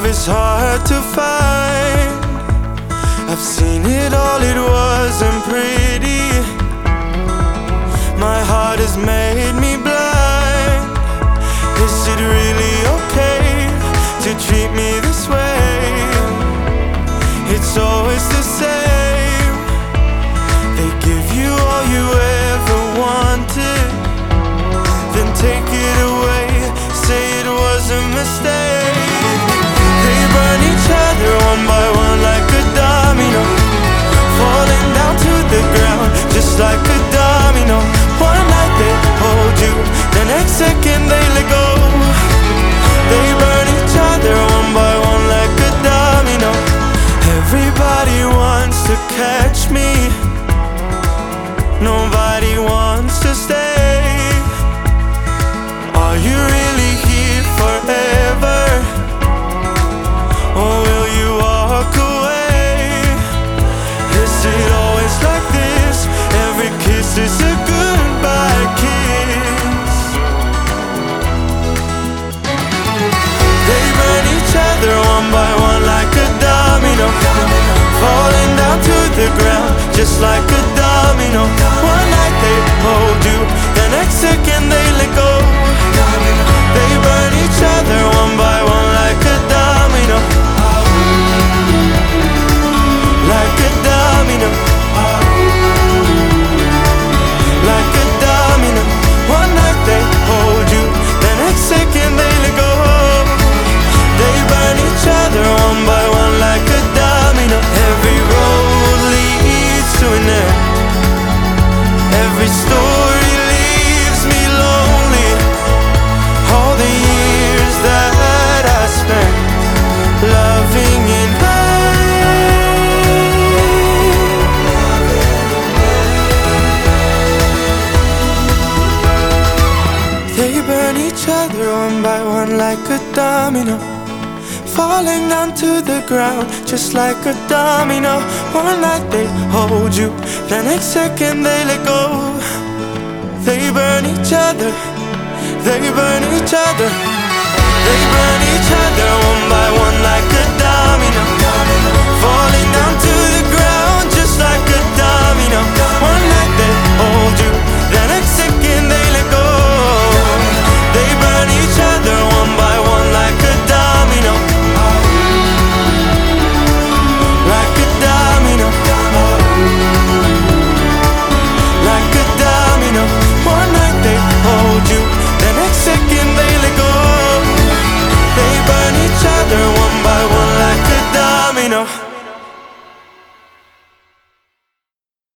is hard to find. I've seen it all, it wasn't pretty. My heart has made me blind. Is it really okay to treat me this way? It's always the same. They give you all you ever wanted, then take it away, say it was a mistake. They burn each other one by one like a domino, falling down to the ground just like a domino. One night they hold you, the next second they let go. They burn each other one by one like a domino. Everybody wants to catch me, nobody wants to stay. Are you really here forever, or will you walk away? Is it always like this? Every kiss is a goodbye kiss. They burn each other one by one like a domino, falling down to the ground just like a domino. One night they hold you, the next second they let go. They burn each other one by one like a domino, like a domino, like a domino. One night they hold you, the next second they let go. They burn each other one by one like a domino. Every road leads to an end, every story leaves me lonely. All the years that I spent loving in vain. They burn each other one by one like a domino, falling down to the ground just like a domino. One night they hold you, the next second they let go. They burn each other, they burn each other, they burn each other one by